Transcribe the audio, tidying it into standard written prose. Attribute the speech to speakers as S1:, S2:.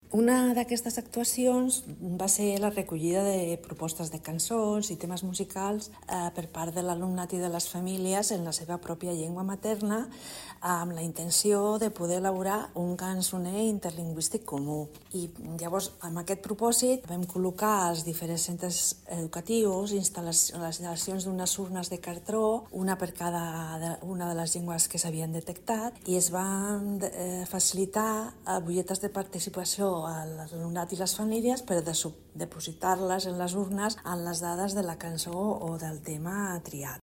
S1: Una d'aquestes actuacions va ser la recollida de propostes de cançons i temes musicals per part de l'alumnat i de les famílies en la seva pròpia llengua materna, amb la intenció de poder elaborar un cançoner interlingüístic comú. I llavors, amb aquest propòsit, vam col·locar als diferents centres educatius les instal·lacions d'unes urnes de cartró, una per cada una de les llengües que s'havien detectat, i es van facilitar butlletes de participació a l'alumnat i les famílies per depositar-les en les urnes amb les dades de la cançó o del tema triat.